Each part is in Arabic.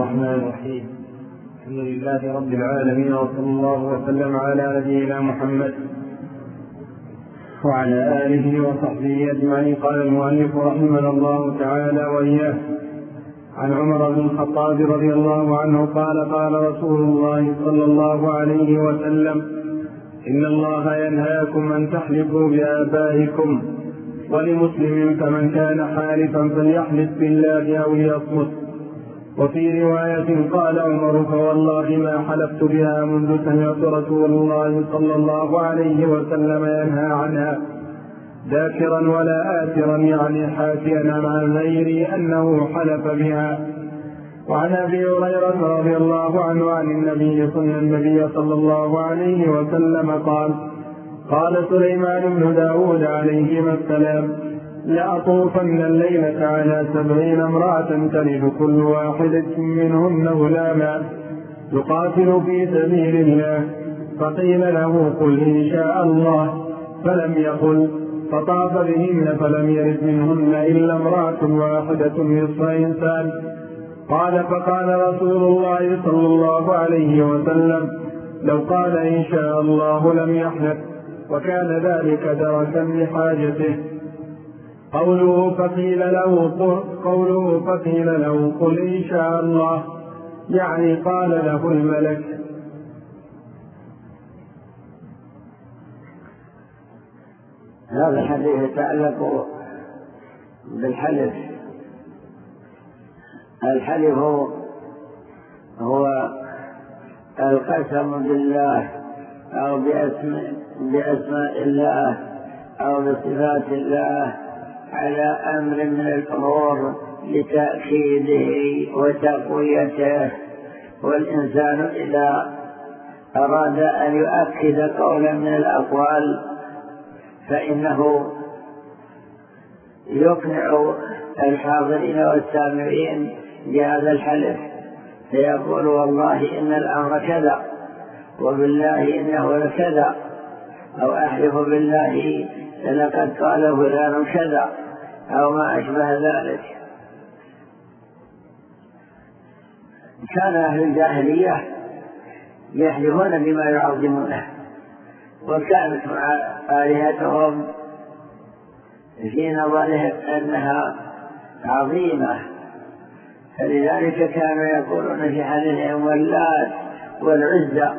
الرحمن الرحيم. الحمد لله رب العالمين، وصلى الله وسلم على نبينا محمد وعلى آله وصحبه أجمعين. قال المؤلف رحمه الله تعالى وإياه: عن عمر بن الخطاب رضي الله عنه قال: قال رسول الله صلى الله عليه وسلم: إن الله ينهاكم أن تحلفوا بآبائكم. ولمسلم: فمن كان حالفا فليحلف بالله أو ليصمت. وفي رواية: قال عمر: فوالله ما حلفت بها منذ سمعت رسول الله صلى الله عليه وسلم ينهى عنها، ذاكرا ولا آثرا، يعني حاكيا عن غيري أنه حلف بها. وعن أبي هريرة رضي الله عنه عن النبي صلى الله عليه وسلم قال: قال سليمان بن داود عليهما السلام: لأطوفن الليلة على 70 امرأة تلد كل واحدة منهن غلاما يقاتل في سبيل الله. فقيل له: قل إن شاء الله، فلم يقل. فطاف بهن فلم يرد منهن إلا امرأة واحدة نصف إنسان. قال: فقال رسول الله صلى الله عليه وسلم: لو قال إن شاء الله لم يحنث، وكان ذلك دركا لحاجته. قوله فقيل له: قل إن شاء الله، يعني قال له الملك. هذا الحديث يتعلق بالحلف. الحلف هو القسم بالله أو بأسماء الله أو بصفات الله على أمر من الأمور لتأكيده وتقويته. والإنسان إذا أراد أن يؤكد قولا من الأقوال فإنه يقنع الحاضرين والسامعين بهذا الحلف، فيقول: والله إن الأمر كذا، وبالله إنه لكذا، أو أحلف بالله لقد قال فلان كذا، أو ما أشبه ذلك. كان أهل الجاهلية يحلفون بما يعظمونه، وكانت آلهتهم في نظرهم أنها عظيمة، فلذلك كانوا يقولون في حديثهم: واللات والعزى.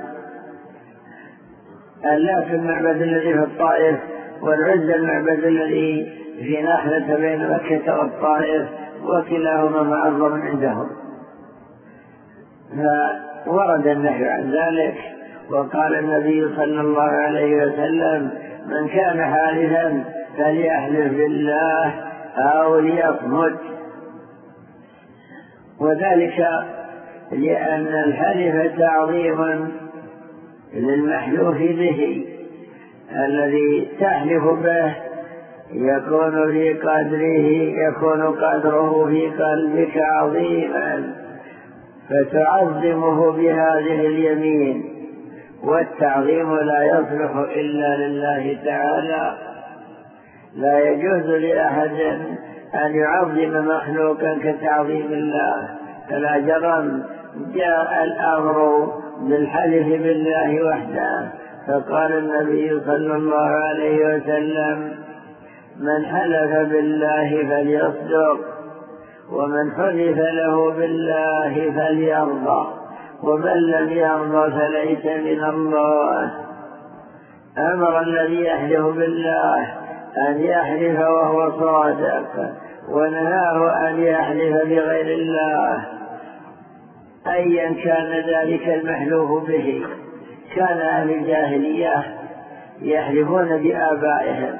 اللات المعبد الذي في الطائف، والعزى المعبد الذي في ناحية بين مكة والطائف، وكلاهما معظم عندهم. فورد النهي عن ذلك، وقال النبي صلى الله عليه وسلم: من كان حالفا فليحلف بالله أو ليصمت. وذلك لأن الحلف تعظيم للمحلوف به، الذي تحلف به يكون قدره في قلبك عظيما، فتعظمه بهذه اليمين. والتعظيم لا يصلح إلا لله تعالى، لا يجوز لأحد أن يعظم مخلوقا كتعظيم الله. فلا جرم جاء الأمر بالحلف بالله وحده، فقال النبي صلى الله عليه وسلم: من حلف بالله فليصدق، ومن حلف له بالله فليرضى، ومن لم يرضى فليس من الله. أمر الذي يحلف بالله أن يحلف وهو صادق، ونهاه أن يحلف بغير الله، أيا كان ذلك المحلوف به. كان أهل الجاهلية يحلفون بآبائهم،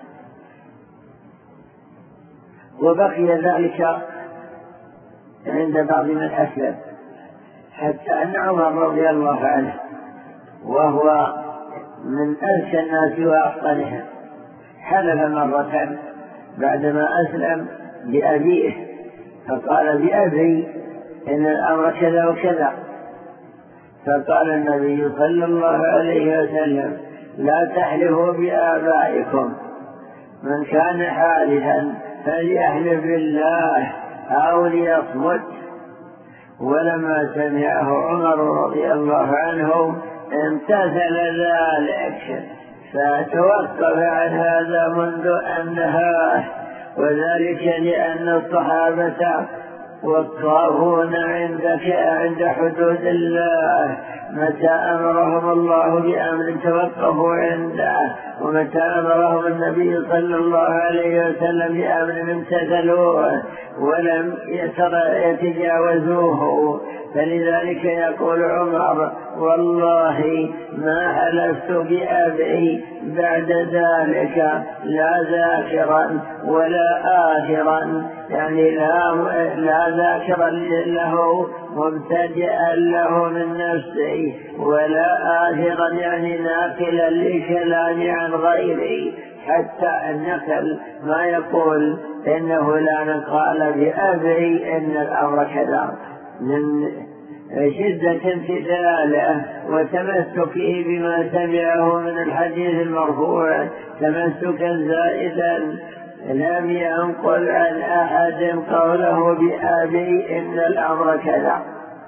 وبقي ذلك عند بعض من أسلم، حتى أن عمر رضي الله عنه وهو من أذكى الناس وأفضلهم حلف مرة بعدما أسلم بأبيه، فقال: بأبي إن الأمر كذا وكذا. فقال النبي صلى الله عليه وسلم: لا تحلفوا بآبائكم، من كان حالفا فليحلف بالله أو ليصمت. ولما سمعه عمر رضي الله عنه امتثل ذلك، فتوقف عن هذا منذ أن نهاه، وذلك لأن الصحابة وقافون عند حدود الله، متى أمرهم الله بأمر توقفوا عنده، ومتى أمرهم النبي صلى الله عليه وسلم بأمر امتثلوه ولم يتجاوزوه. فلذلك يقول عمر: والله ما حلفت بأبي بعد ذلك لا ذاكرا ولا آثرا، يعني لا ذاكرا له مبتدئا له من نفسي، ولا آثرا يعني ناقلا لكلام عن غيري، حتى النقل ما يقول إنه لا نقال بأبي إن الأمر كذا، من شدة امتثاله وتمسكه بما سمعه من الحديث المرفوع تمسكا زائدا، لم ينقل عن أحد قوله بأبي إن الأمر كذا.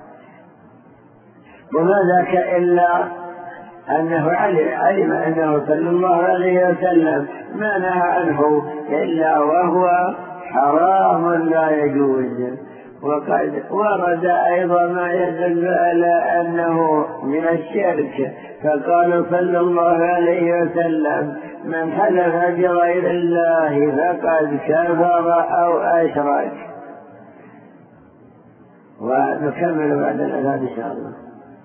وما ذاك إلا أنه علم أنه صلى الله عليه وسلم ما نهى عنه إلا وهو حرام لا يجوز. وقد ورد أيضا ما يدل على أنه من الشرك، فقال صلى الله عليه وسلم: من حلف بغير الله فقد كفر أو أشرك. ونكمل بعد الأذان إن شاء الله.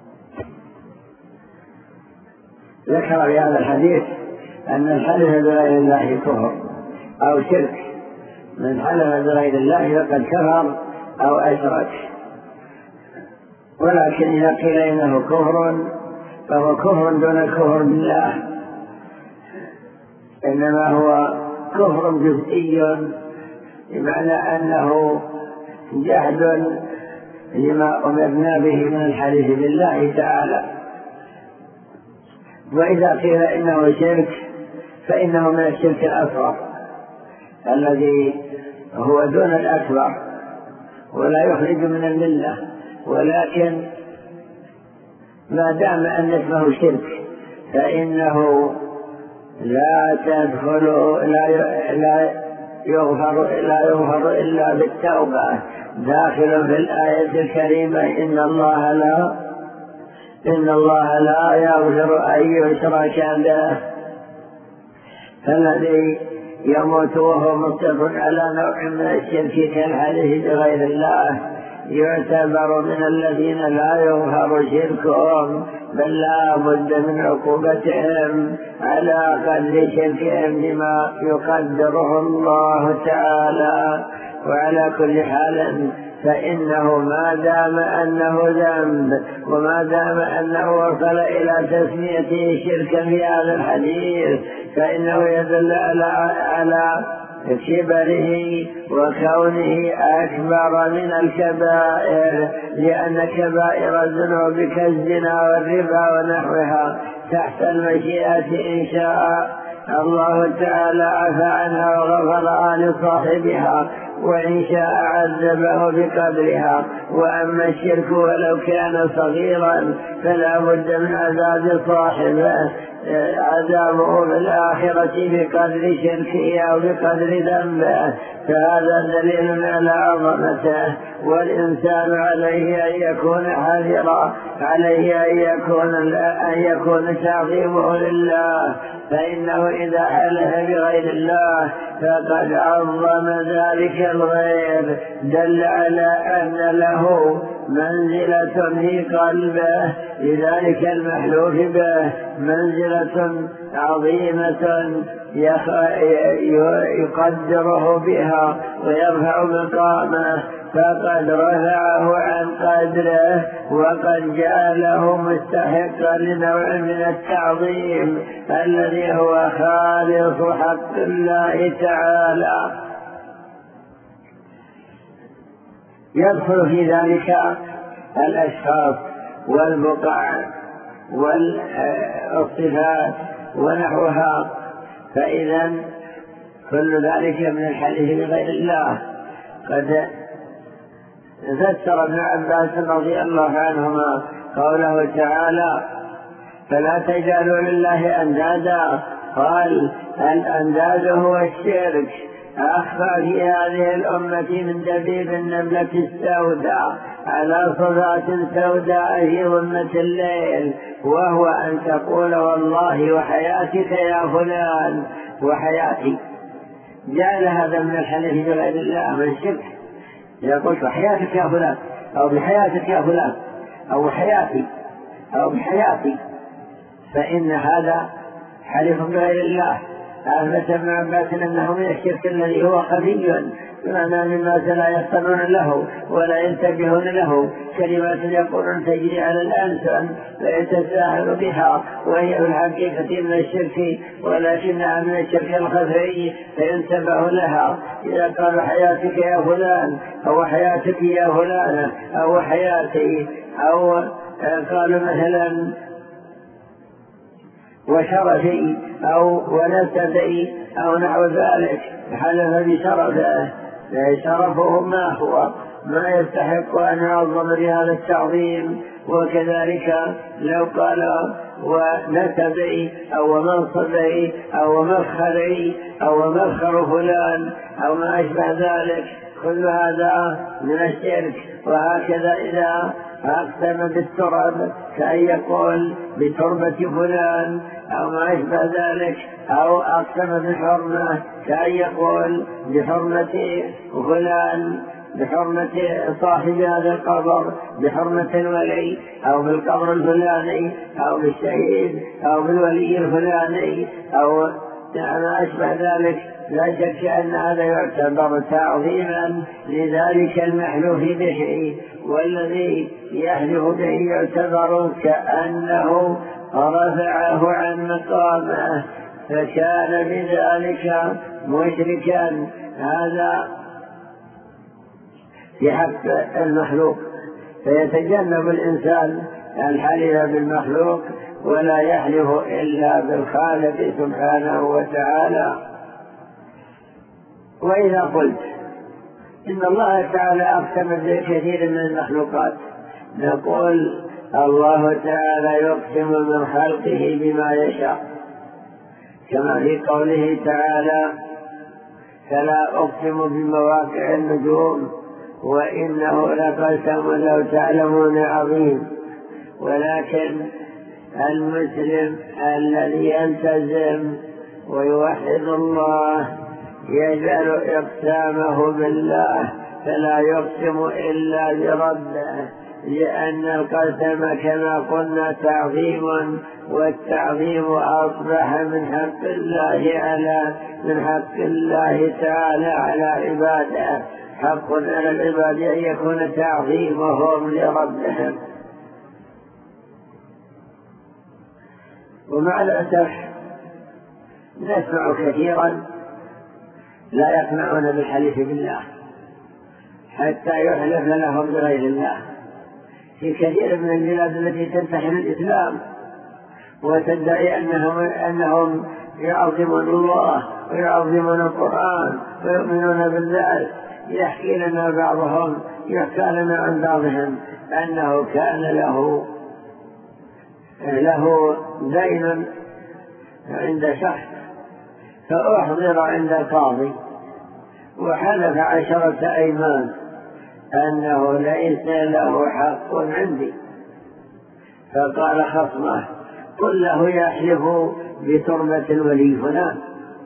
ذكر في هذا الحديث أن الحلف بغير الله كفر أو شرك، من حلف بغير الله فقد كفر أو أشرك. ولكن إذا قيل إنه كفر فهو كفر دون كفر بالله، إنما هو كفر جزئي، بمعنى أنه جحد لما أمرنا به من الحديث بالله تعالى. وإذا قيل إنه شرك فإنه من الشرك الأصغر الذي هو دون الأكبر ولا يخرج من الملة، ولكن ما دام أن اسمه شرك فإنه لا يغفر إلا بالتوبة، داخل في الآية الكريمة: إن الله لا يغفر أن يشرك به. فالذي يموت وهو مصر على نوع من الشرك كالحلف بغير الله يعتبر من الذين لا يغفر شركهم، بل لا بد من عقوبتهم على قدر شركهم بما يقدره الله تعالى. وعلى كل حال فإنه ما دام أنه ذنب وما دام أنه وصل إلى تسميته شركا في هذا الحديث فإنه يدل على كبره وكونه أكبر من الكبائر، لأن كبائر الذنوب كالزنا والربا ونحوها تحت المشيئة إن شاء الله تعالى عفى عنها وغفرها لصاحبها، وإن شاء عذبه بقدرها. وأما الشرك ولو كان صغيرا فلا بد من عذاب صاحبه، عذابه في الآخرة بقدر شركه أو بقدر ذنبه، فهذا دليل على عظمته. والإنسان عليه أن يكون حذرا، عليه أن يكون تعظيمه لله، فإنه إذا حلف بغير الله فقد عظم ذلك الغير، دل على أن له منزلة في قلبه لذلك المحلوف به، منزلة عظيمة يقدره بها ويرفع مقامه، فقد رفعه عن قدره وقد جعله مستحقا لنوع من التعظيم الذي هو خالص حق الله تعالى. يدخل في ذلك الأشخاص والبقع والصفات ونحوها، فإذا كل ذلك من الحديث بغير الله قد فسر ابن عباس رضي الله عنهما قوله تعالى فلا تجعلوا لله أندادا، قال الأنداد هو الشرك أخفى في هذه الأمة من دبيب النملة السوداء على صفات سوداء في ظلمة الليل، وهو أن تقول والله وحياتك يا فلان وحياتي. جعل هذا من الحلف بغير الله من الشرك، يقول وحياتك يا فلان أو بحياتك يا فلان أو حياتي أو بحياتي، فإن هذا حلف بغير الله. أثبت ابن عباس أنه من الشرك الذي هو خفي، بمعنى من الناس لا يفطنون له ولا ينتبهون له، كلمات يقولون تجري على الألسن فيتساهل بها، وهي في الحقيقة من الشرك ولكنها من الشرك الخفي فينتبه لها. إذا قالوا حياتك يا فلان أو حياتك يا فلانة أو حياتي، أو قالوا مثلا وشرفي أو ونسبي أو نحو ذلك، حلف بشرفه، شرفه ما هو ما يستحق أن يعظم بهذا التعظيم. وكذلك لو قال ونسبي أو منصبي أو مفخري أو مفخر فلان أو ما أشبه ذلك، كل هذا من الشرك. وهكذا إذا أقسم بالتراب كأن يقول بتربة فلان أو ما أشبه ذلك، أو أقسم بالحرمة كأن يقول بحرمة فلان، بحرمة صاحب هذا القبر، بحرمة الولي أو بالقبر الفلاني أو بالشهيد أو بالولي الفلاني أو ما أشبه ذلك. لا شك أن هذا يعتبر تعظيما لذلك المحلوف به، والذي يحلف به يعتبر كأنه رفعه عن مقامه فكان بذلك مشركا. هذا في حق المخلوق، فيتجنب الإنسان الحلف بالمخلوق ولا يحلف إلا بالخالق سبحانه وتعالى. وإذا قلت إن الله تعالى أقسم بكثير من المخلوقات، نقول الله تعالى يقسم من خلقه بما يشاء، كما في قوله تعالى فلا أقسم بمواقع النجوم وإنه لقسم لو تعلمون عظيم. ولكن المسلم الذي يلتزم ويوحد الله يجعل إقسامه بالله، فلا يقسم إلا بربه، لأن القسم كما قلنا تعظيم، والتعظيم أصبح من حق الله تعالى على عباده. حق على العباد أن يكون تعظيمهم لربهم. ومع الأسف نسمع كثيرا لا يقنعون بالحلف بالله حتى يحلف لهم بغير الله. في كثير من البلاد التي تنتحل الإسلام وتدعي أنهم يعظمون الله ويعظمون القرآن ويؤمنون بالله، يحكي لنا بعضهم عن بعضهم أنه كان له دين عند شخص، فأحضر عند القاضي وحلف 10 أيمان أنه ليس له حق عندي، فقال خصمه قل له يحلف بتربة الولي فلان،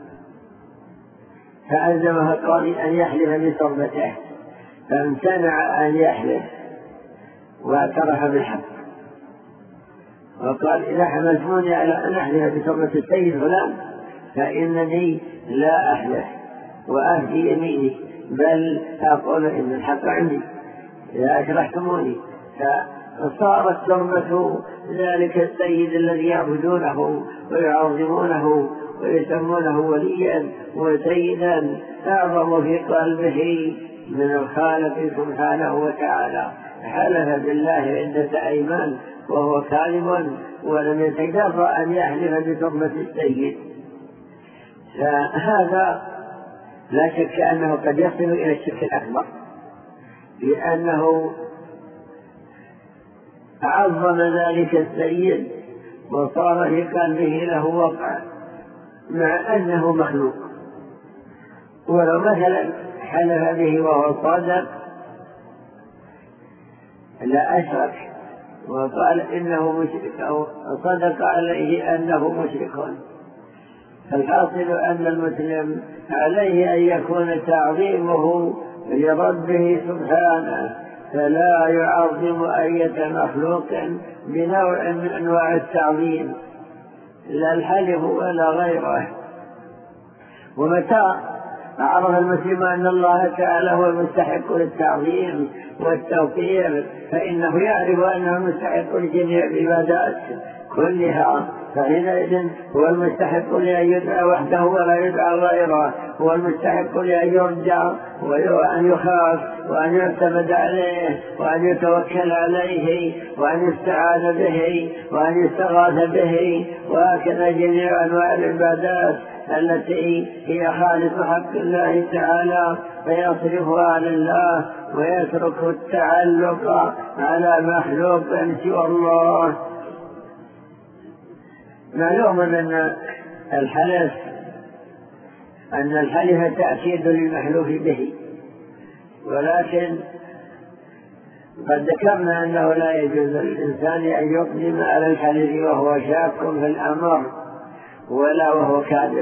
فألزمه القاضي أن يحلف بتربته، فامتنع أن يحلف واعترف بالحق وقال إذا حملتوني على أن أحلف بتربة السيد فلان فإنني لا أحلف وأهدي يميني، بل أقول إن الحق عندي إذا أكرهتموني. فصارت تربة ذلك السيد الذي يعبدونه ويعظمونه ويسمونه وليا وسيدا أعظم في قلبه من الخالق سبحانه وتعالى. حلف بالله 10 أيمان وهو كاذب ولم يتجرأ أن يحلف بتربة السيد. فهذا لا شك أنه قد يصل إلى الشرك الأكبر، لأنه عظم ذلك السيد وصار في قلبه له وقع مع أنه مخلوق. ولو مثلا حلف به وهو صادق لا أشرك وقال إنه مشرك أو صدق عليه أنه مشرك. فالحاصل أن المسلم عليه أن يكون تعظيمه لربه سبحانه، فلا يعظم أية مخلوق بنوع من أنواع التعظيم لا الحلف ولا غيره. ومتى عرف المسلم أن الله تعالى هو المستحق للتعظيم والتوقير فإنه يعرف أنه المستحق لجميع العبادات كلها، فحينئذ هو المستحق لأن يدعى وحده ولا يدعى غيره، هو المستحق لأن يرجى وأن يخاف وأن يعتمد عليه وأن يتوكل عليه وأن يستعاذ به وأن يستغاث به، وهكذا جميع أنواع العبادات التي هي خالص حق الله تعالى فيصرفها لله ويترك التعلق على مخلوق سوى الله. معلوم أن الحلف تأكيد للمحلوف به، ولكن قد ذكرنا أنه لا يجوز للإنسان أن يقدم على الحلف وهو شاك في الأمر ولا وهو كاذب.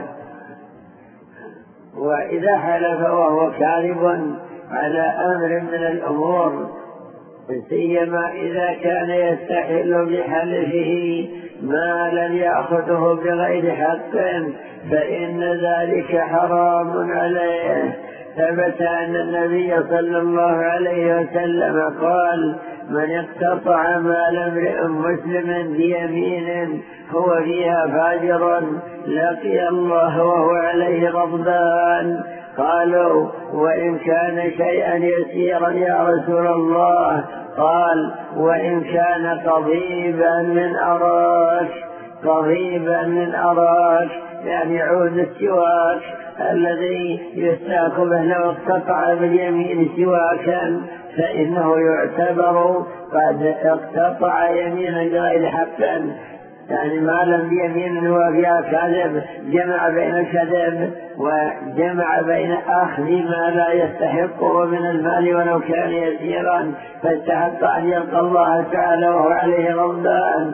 وإذا حلف وهو كاذب على أمر من الأمور سيما إذا كان يستحل بحلفه ما لم يأخذه بغير حق فإن ذلك حرام عليه. ثبت أن النبي صلى الله عليه وسلم قال: من اقتطع مال امرئ مسلم بيمين هو فيها فاجر لقي الله وهو عليه غضبان. قالوا: وإن كان شيئا يسيرا يا رسول الله؟ قال: وإن كان قضيبا من أراك يعني عود السواك الذي يستاك به، لو اقتطع باليمين سواكا فإنه يعتبر قد اقتطع يمينا بغير حق، يعني مالا بيمين وفيها كذب، جمع بين الكذب وجمع بين أخذ ما لا يستحقه من المال ولو كان يسيرا، فاستحق أن يلقى الله تعالى وهو عليه غضبان.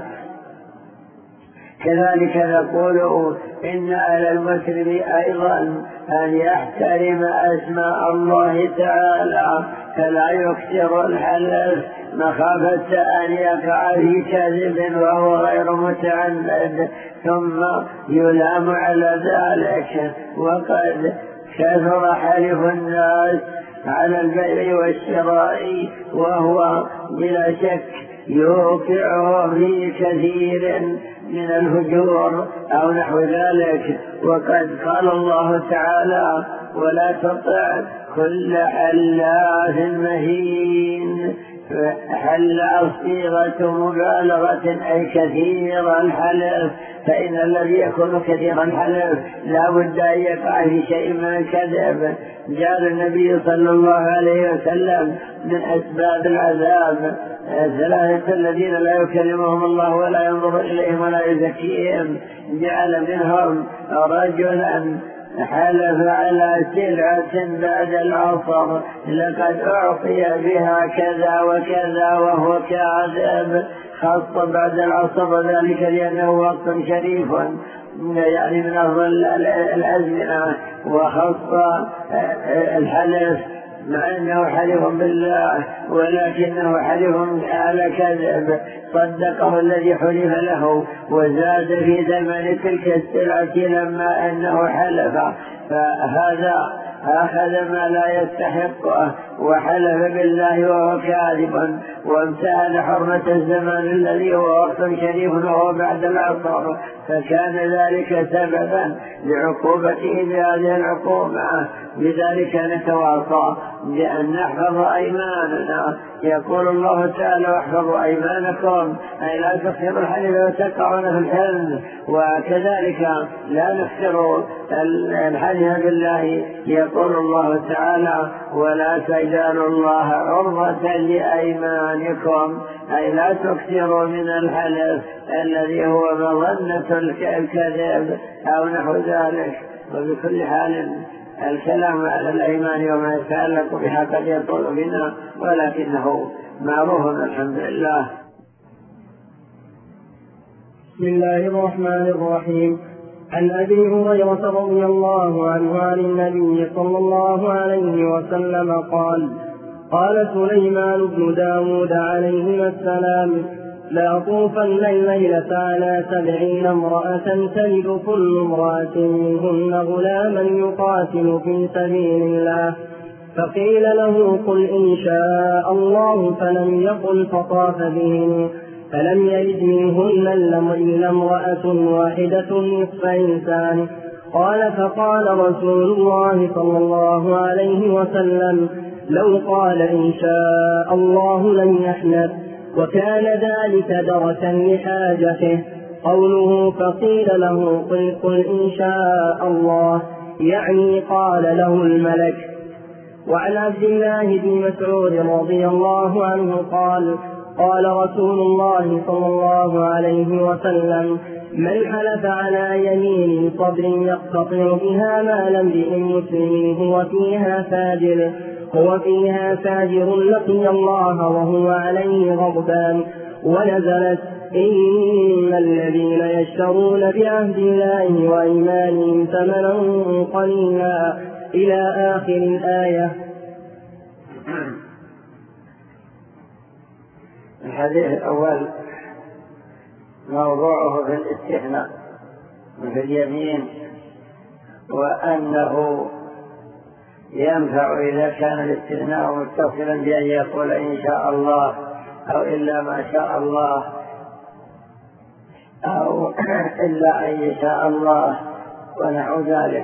كذلك نقول إن على المسلم أيضا أن يحترم أسماء الله تعالى فلا يكثر الحلف مخافة أن يقع في كذب وهو غير متعمد ثم يلام على ذلك. وقد كثر حلف الناس على البيع والشراء وهو بلا شك يوقعه في كثير من الهجور أو نحو ذلك. وقد قال الله تعالى: ولا تطع كل حلاف مهين. حل صيغة مبالغة أي كثير الحلف، فإن الذي يكون كثير الحلف لا بد أن يقع في شيء من الكذب. جاء النبي صلى الله عليه وسلم من أسباب العذاب 3 الذين لا يكلمهم الله ولا ينظر إليهم ولا يزكيهم. جعل منهم رجلا حلف على سلعة بعد العصر لقد أعطي بها كذا وكذا وهو كاذب، خاصة بعد العصر، ذلك لأنه وقت شريف يعني من أفضل الأزمنة، وخاصة الحلف مع أنه حلف بالله ولكنه حلف على كذب، صدقه الذي حلف له وزاد في ثمن تلك السلعة لما أنه حلف، فهذا أخذ ما لا يستحقه وحلف بالله وهو كاذب وامتهن حرمة الزمان الذي هو وقت شريف وهو بعد العصر، فكان ذلك سببا لعقوبته بهذه العقوبة. لذلك نتواصى بأن نحفظ أيماننا. يقول الله تعالى: واحفظوا أيمانكم، أي لا تكثروا الحلف وتقعون في الحلف. وكذلك لا نكثر الحلف بالله. يقول الله تعالى ولا تجعلوا الله عرضة لأيمانكم، أي لا تكثروا من الحلف الذي هو مظنة الكذب أو نحو ذلك. وبكل حال الكلام على الأيمان وما يتعلق بها قد يطول بنا، ولكنه معروف الحمد لله. بسم الله الرحمن الرحيم. عن أبي هريرة رضي الله عنه عن النبي صلى الله عليه وسلم قال: قال سليمان بن داود عليهما السلام: لأطوفن الليلة على 70 امرأة تلد كل امرأة منهن غلاما يقاتل في سبيل الله، فقيل له: قل إن شاء الله، فلم يقل، فطاف بهن فلم يلد منهن إلا امرأة واحدة نصف إنسان. قال: فقال رسول الله صلى الله عليه وسلم: لو قال إن شاء الله لم يحنث، وكان ذلك دركا لحاجته. قوله فقيل له: قل إن شاء الله، يعني قال له الملك. وعن عبد الله بن مسعود رضي الله عنه قال: قال رسول الله صلى الله عليه وسلم: من حلف على يمين صبر يقتطع بها مال امرئ مسلم هو فيها فاجر لقي الله وهو عليه غضبان. ونزلت: إن الذين يشترون بعهد الله وأيمانهم ثمنا قليلا، إلى آخر الآية. الحديث الأول موضوعه في الاستثناء في اليمين، وأنه ينفع إذا كان الاستثناء متصلا بأن يقول إن شاء الله أو إلا ما شاء الله أو إلا أن يشاء الله ونحو ذلك.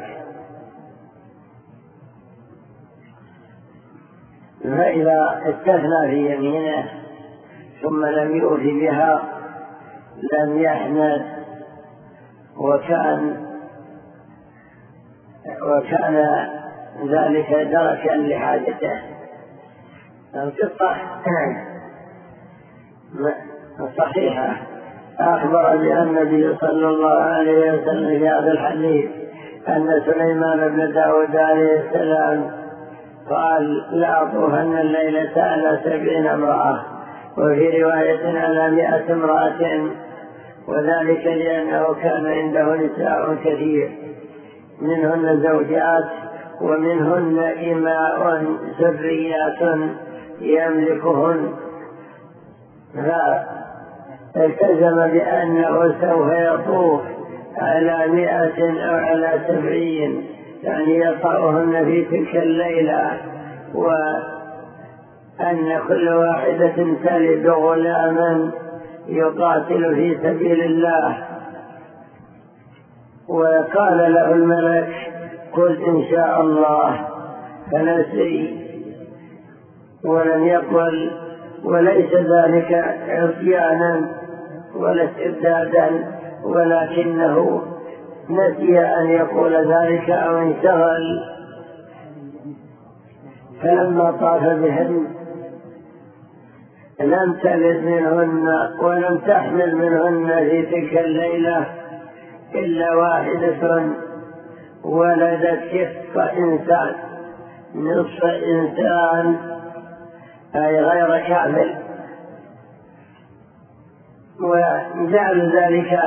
فإذا استثنى في يمينه ثم لم يؤت بها لم يحنث، وكان ذلك دركا لحاجته. القصة الصحيحة أخبر بأن النبي صلى الله عليه وسلم في هذا الحديث أن سليمان بن داود عليه السلام قال: لأطوفن الليلة على 70 امرأة، وفي رواية على 100 امرأة، وذلك لأنه كان عنده نساء كثير، منهن زوجات ومنهن إماء سريات يملكهن، فالتزم بأنه سوف يطوف على 100 أو على 70، يعني يطأهن في تلك الليلة، وأن كل واحدة تلد غلاما يقاتل في سبيل الله. وقال له الملك: قل إن شاء الله، فنسي ولم يقل، وليس ذلك عصيانا ولا استبدادا، ولكنه نسي أن يقول ذلك أو انشغل. فلما طاف بهن لم تلد منهن ولم تحمل منهن في تلك الليلة إلا واحدة ولدت نصف إنسان، أي غير كامل. وجعل ذلك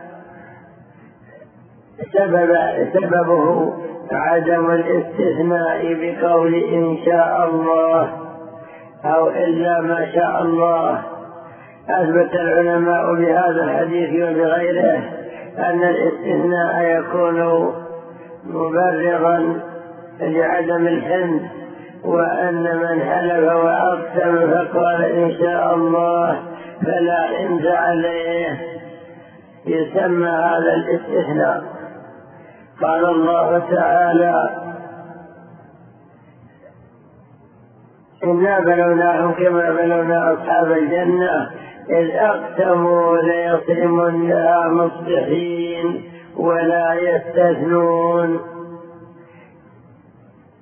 سببه عدم الاستثناء بقول إن شاء الله أو إلا ما شاء الله. أثبت العلماء بهذا الحديث وبغيره أن الاستثناء يكون مبررا لعدم الحنث، وأن من حلف وأقسم فقال إن شاء الله فلا حنث عليه، يسمى هذا الاستثناء. قال الله تعالى: إنا بلوناهم كما بلونا أصحاب الجنة إذ أقسموا ليصرمنها مصبحين ولا يستثنون.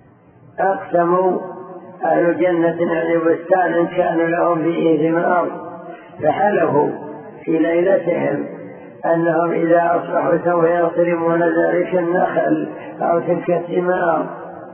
أقسموا أهل جنة على بستان كان لهم فيه ثمار، فحلفوا في ليلتهم أنهم إذا أصبحوا سوف يضربون ذلك النخل أو تلك الثمار،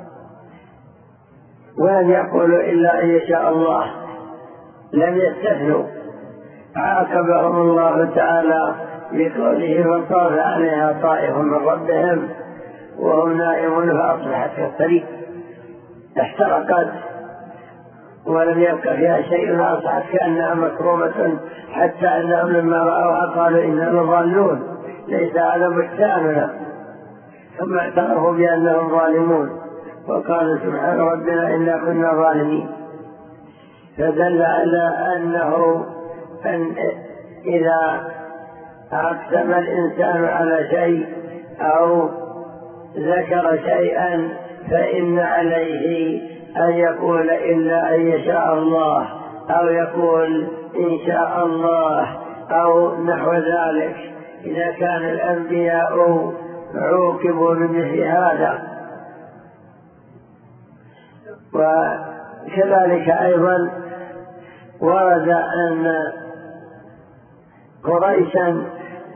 ولم يقولوا إلا أن يشاء الله، لم يستثنوا. عاقبهم الله تعالى بقوله فطاف عليها طائف من ربهم وهم نائمون فأصبحت كالطريق، احترقت ولم يبقى فيها شيء، أصبحت كأنها مكرومة، حتى أنهم لما رأوها قالوا إننا ضالون، ليس هذا بستاننا، ثم اعترفوا بأنهم ظالمون وقالوا سبحان ربنا إنا كنا ظالمين. فدل على أنه إذا أقسم الإنسان على شيء أو ذكر شيئا فإن عليه أن يقول إلا أن يشاء الله، أو يقول إن شاء الله أو نحو ذلك، إذا كان الأنبياء عوقبوا بمثل هذا. وكذلك أيضا ورد أن قريشا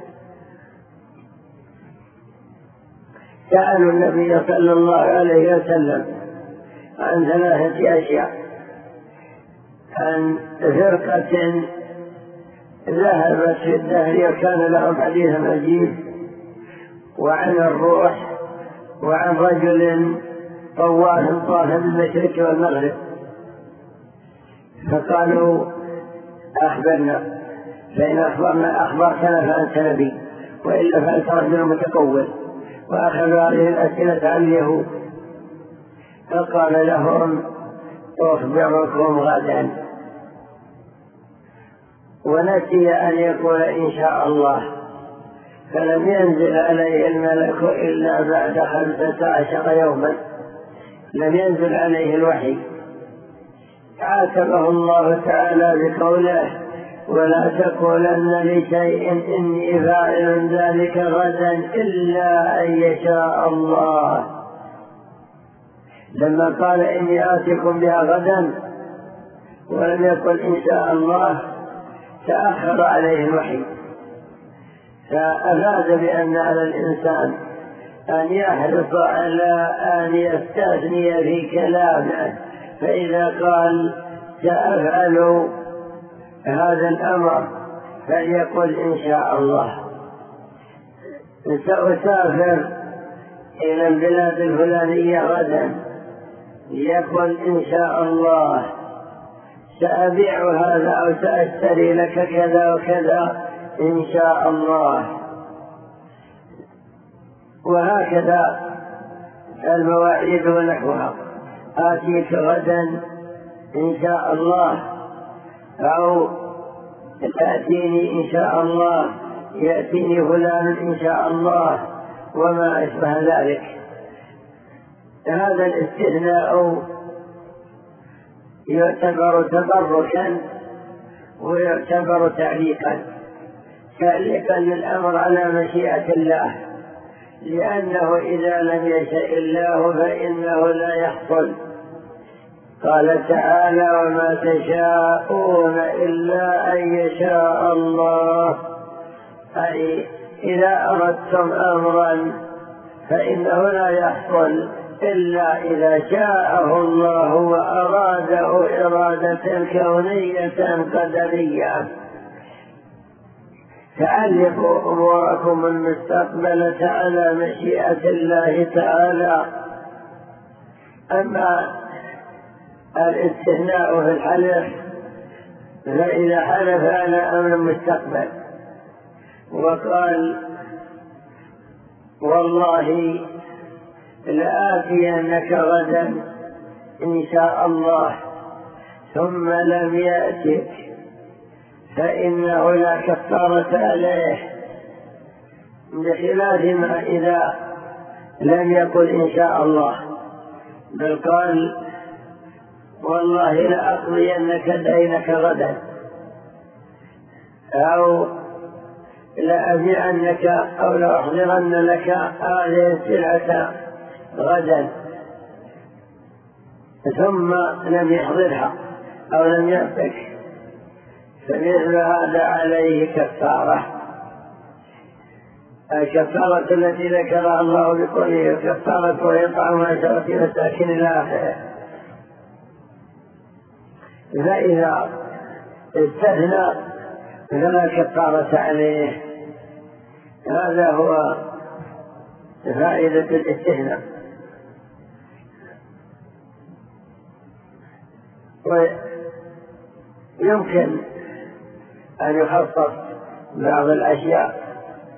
سألوا النبي صلى الله عليه وسلم عن 3 أشياء: عن فرقة ذهبت في الدهر وكان لهم حديث عجيب، وعن الروح، وعن رجل طواف طاف بالمشرق والمغرب. فقالوا أخبرنا، فإن أخبرتنا فأنت نبي، وإلا فأنت رجل متقول. وأخذوا هذه الأسئلة عن اليهود، فقال لهم أخبركم غدا، ونسي أن يقول إن شاء الله، فلم ينزل عليه الملك إلا بعد 15 يوما، لم ينزل عليه الوحي. عاتبه الله تعالى بقوله ولا تقولن لشيء إني فاعل ذلك غدا إلا أن يشاء الله. لما قال إني آتيكم بها غدا ولم يقل إن شاء الله تأخر عليه الوحي، فأفاد بأن على الإنسان أن يحرص على أن يستثني في كلامه، فإذا قال سأفعل هذا الأمر فليقل إن شاء الله. سأسافر إلى البلاد الفلانية غدا، يقول إن شاء الله. سأبيع هذا أو سأشتري لك كذا وكذا إن شاء الله. وهكذا المواعيد ونحوها: آتيك غدا إن شاء الله، أو تأتيني إن شاء الله، يأتيني فلان إن شاء الله، وما أشبه ذلك. هذا الاستثناء يعتبر تبركا ويعتبر تعليقا للأمر على مشيئة الله، لأنه إذا لم يشاء الله فإنه لا يحصل. قال تعالى وما تشاءون إلا أن يشاء الله، أي إذا أردتم أمرا فإنه لا يحصل إلا إذا شاءه الله وأراده إرادة كونية قدرية. تعلقوا أموركم المستقبلة على مشيئة الله تعالى. أما الاستثناء في الحلف فإذا حلف على أمر مستقبل وقال والله لآتينك غدا إن شاء الله، ثم لم يأتك، فإنه لا كفارة عليه، بخلاف ما إذا لم يقل إن شاء الله بل قال والله لأقضينك دينك غدا، أو لأبيعنك أو لأحضرن لك هذه السلعة غدا. ثم لم يحضرها أو لم يأتك فمثل هذا عليه كفارة. الكفارة التي ذكرها الله بقوله كفارة ويطعم 10 مساكين إلى آخره. فإذا استثنى فلا كفارة عليه. هذا هو فائدة الاستثناء. ويمكن أن يخصص بعض الأشياء،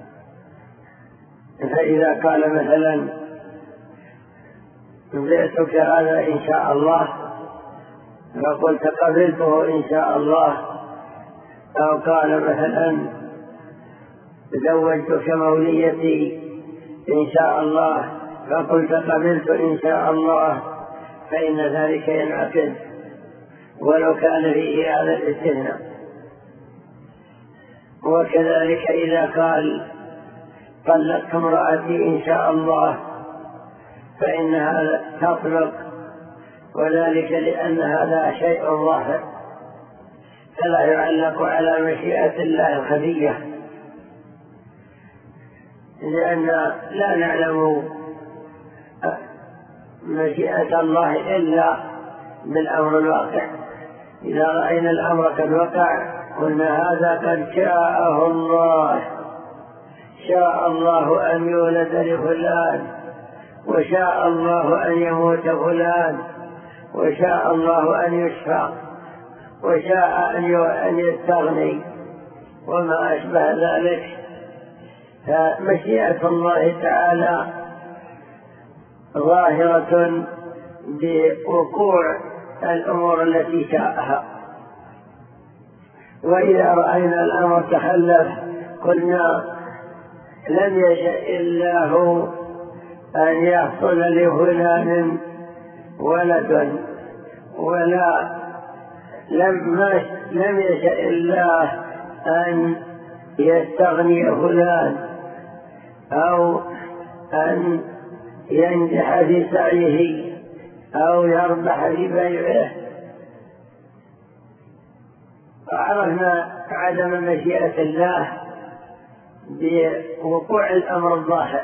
فإذا قال مثلا بعتك هذا إن شاء الله فقلت قبلته إن شاء الله، أو قال مثلا زوجتك موليتي إن شاء الله فقلت قبلت إن شاء الله، فإن ذلك ينعقد ولو كان فيه هذا الاستثناء. وكذلك إذا قال طلقت امرأتي إن شاء الله فإنها تطلق، وذلك لأن هذا شيء ظاهر فلا يعلق على مشيئة الله الخفية، لأن لا نعلم مشيئة الله إلا بالأمر الواقع. إذا رأينا الأمر قد وقع قلنا هذا قد شاءه الله، شاء الله أن يولد لفلان، وشاء الله أن يموت فلان، وشاء الله أن يشفى، وشاء أن يستغني وما أشبه ذلك. فمشيئة الله تعالى ظاهرة بوقوع الأمور التي شاءها. وإذا رأينا الأمر تخلف قلنا لم يشأ الله أن يحصل لفلان ولد، ولا لم يشأ الله أن يستغني فلان، أو أن ينجح في سعيه، أو يربح في بيعه. وعرفنا عدم مشيئة الله بوقوع الأمر الظاهر.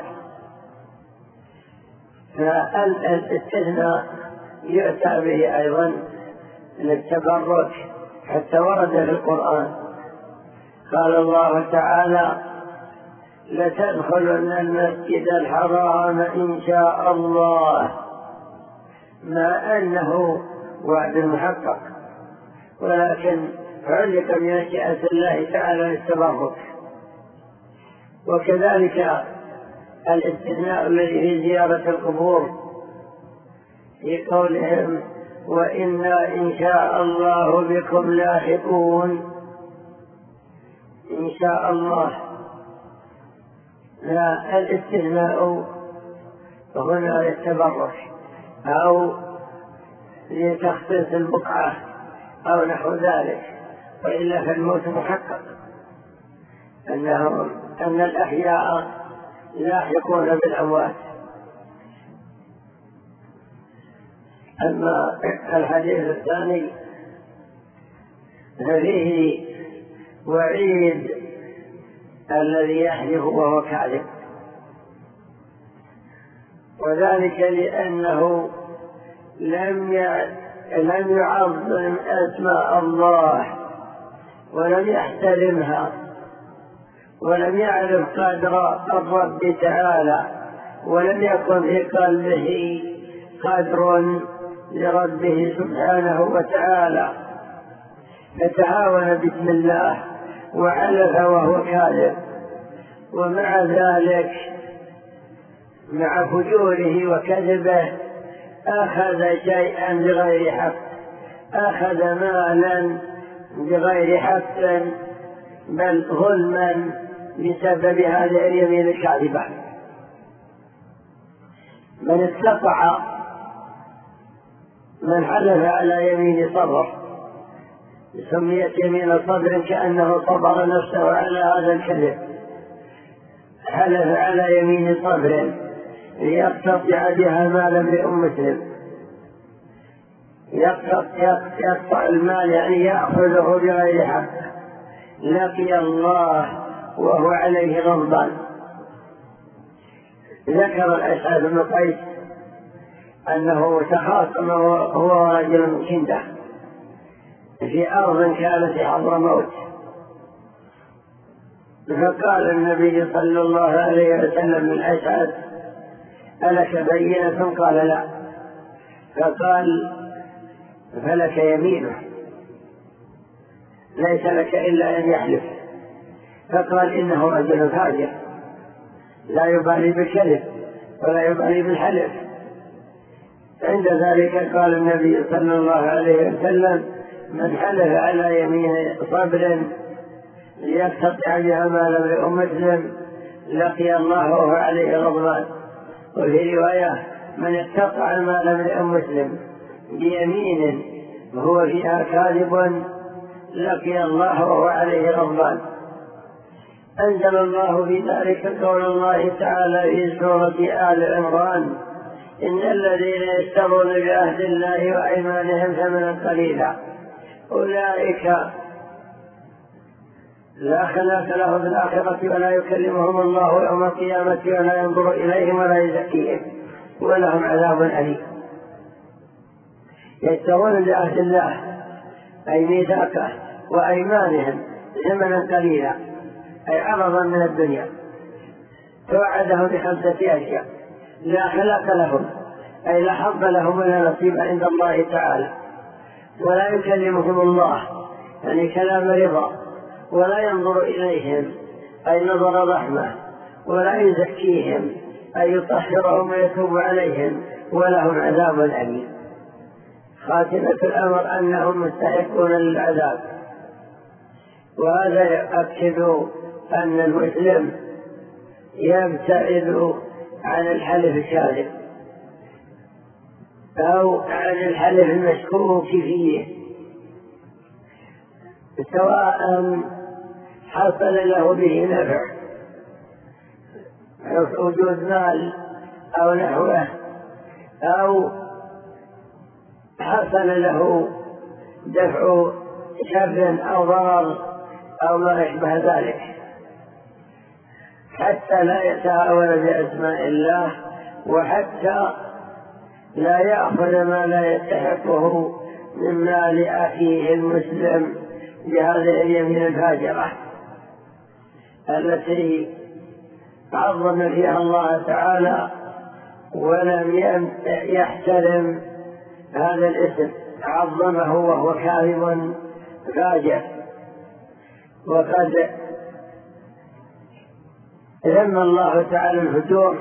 فالاستثناء يؤتى به أيضا للتبرك، حتى ورد في القرآن قال الله تعالى لتدخلن المسجد الحرام إن شاء الله، ما أنه وعد محقق، ولكن علق بمشيئة الله تعالى للتبرك. وكذلك الاستثناء الذي في زيارة القبور في قولهم وإنا إن شاء الله بكم لاحقون، إن شاء الله. لا، الاستثناء هنا للتبرك أو لتخصيص البقعة أو نحو ذلك، وإلا فالموت محقق أن الأحياء لاحقون بالأموات. أما الحديث الثاني ففيه وعيد الذي يحلف وهو كاذب، وذلك لأنه لم يعظم أسماء الله ولم يحترمها، ولم يعرف قدر الرب تعالى، ولم يكن في قلبه قدر لربه سبحانه وتعالى، فتعاون باسم الله وحلف وهو كاذب. ومع ذلك مع فجوره وكذبه أخذ شيئا بغير حق، أخذ مالا بغير حق، بل ظلما بسبب هذه اليمين الكاذبة. من استطاع من حلف على يمين صبر، سميت يمين صبر كأنه صبر نفسه على هذا الكذب، حلف على يمين صبر ليقتطع بها مالا بأم مسلم، يقطع المال يعني يأخذه بغير حق لقي الله وهو عليه غضبان. ذكر الأشعث بن قيس أنه تخاصم هو ورجل من كندة في أرض كانت في حضرموت، فقال النبي صلى الله عليه وسلم للأشعث: ألك بينة؟ قال: لا. فقال: فلك يمينه، ليس لك إلا أن يحلف. فقال: إنه رجل فاجر لا يبالي بالكذب ولا يبالي بالحلف. عند ذلك قال النبي صلى الله عليه وسلم: من حلف على يمين صبر ليقتطع بها مال امرئ مسلم لقي الله وهو عليه غضبان. وفي رواية: من اقتطع مال امرئ مسلم بيمين وهو فيها كاذب لقي الله وهو عليه غضبان. أنزل الله في ذلك قول الله تعالى في سورة آل عمران: إن الذين يشترون بعهد الله وأيمانهم ثمنا قليلا أولئك لا خلاق لهم في الآخرة ولا يكلمهم الله يوم القيامة ولا ينظر إليهم ولا يزكيهم ولهم عذاب أليم. يشترون بعهد الله أي ميثاقه وأيمانهم ثمنا قليلا أي عرضا من الدنيا، توعدهم ب5 أشياء: لا خلاق لهم أي لا حظ لهم ولا نصيب عند الله تعالى، ولا يكلمهم الله يعني كلام رضا، ولا ينظر إليهم أي نظر رحمة، ولا يزكيهم أي يطهرهم ويتوب عليهم، ولهم عذاب أليم. خاتمة الأمر أنهم مستحقون للعذاب. وهذا يؤكد أن المسلم يبتعد عن الحلف الكاذب أو عن الحلف المشكوك فيه، سواء حصل له به نفع وجود مال أو نحوه، أو حصل له دفع شر أو ضرر أو ما يشبه ذلك، حتى لا يتهاون بأسماء الله، وحتى لا يأخذ ما لا يستحقه من مال أخيه المسلم بهذه اليمين الفاجرة التي عظم فيها الله تعالى ولم يحترم هذا الاسم، عظمه وهو كاذب فاجر. وقد ذم الله تعالى الفجور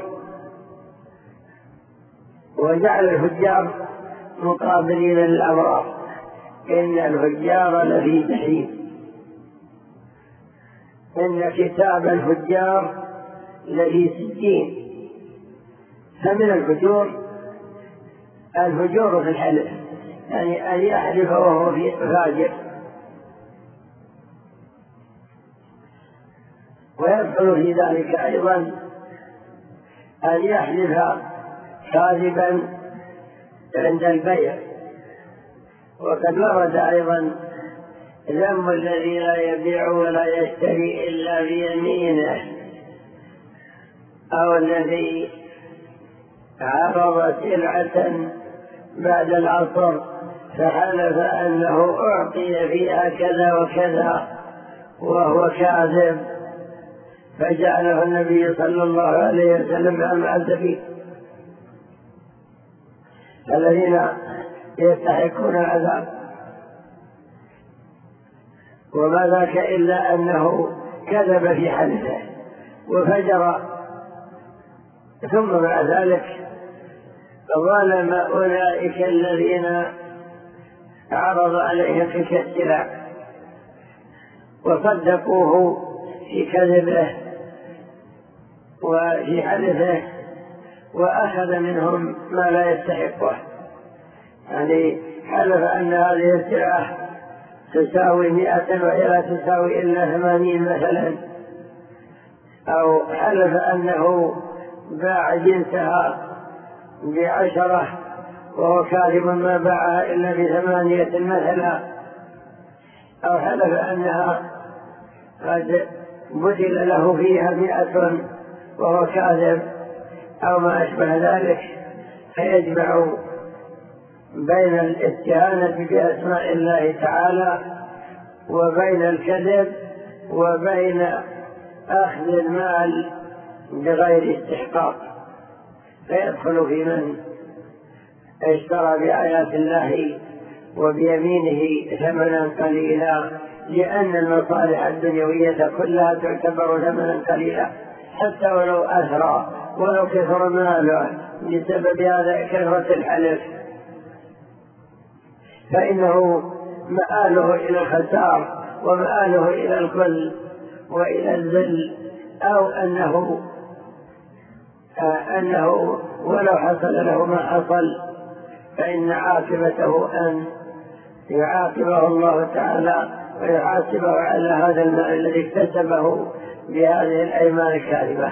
وجعل الفجار مقابلين للأبرار: إن الفجار لفي جحيم. إن كتاب الفجار لفي سجين. فمن الفجور في الحلف يعني أن يحلف وهو فاجر. ويدخل في ذلك أيضا أن يحلف كاذبا عند البيع. وقد ورد أيضا ذم الذي لا يبيع ولا يشتري إلا بيمينه، أو الذي عرض سلعة بعد العصر فحلف أنه أعطي فيها كذا وكذا وهو كاذب، فجعله النبي صلى الله عليه وسلم مع المعذبين الذين يستحقون العذاب. وما ذاك إلا أنه كذب في حلفه وفجر، ثم مع ذلك ظلم أولئك الذين عرض عليهم تلك السلع وصدقوه في كذبه وفي حلفه، وأخذ منهم ما لا يستحقه. يعني حلف أن هذه السلعة تساوي 100 وهي لا تساوي إلا 80 مثلا، أو حلف أنه باع جنسها ب10 وهو كاذب ما باعها إلا ب8 مثلا، أو حلف أنها قد بذل له فيها 100 وهو كاذب أو ما أشبه ذلك، فيجمع بين الاستهانة بأسماء الله تعالى وبين الكذب وبين أخذ المال بغير استحقاق، فيدخل في من اشترى بآيات الله وبيمينه ثمنا قليلا، لأن المصالح الدنيوية كلها تعتبر ثمنا قليلا حتى ولو أثرى ولو كثر ماله بسبب هذا كثرة الحلف، فإنه مآله إلى الخسار ومآله إلى الكل وإلى الذل، أو أنه ولو حصل له ما حصل فإن عاقبته أن يعاقبه الله تعالى ويحاسبه على هذا المال الذي اكتسبه بهذه الأيمان الكاذبة.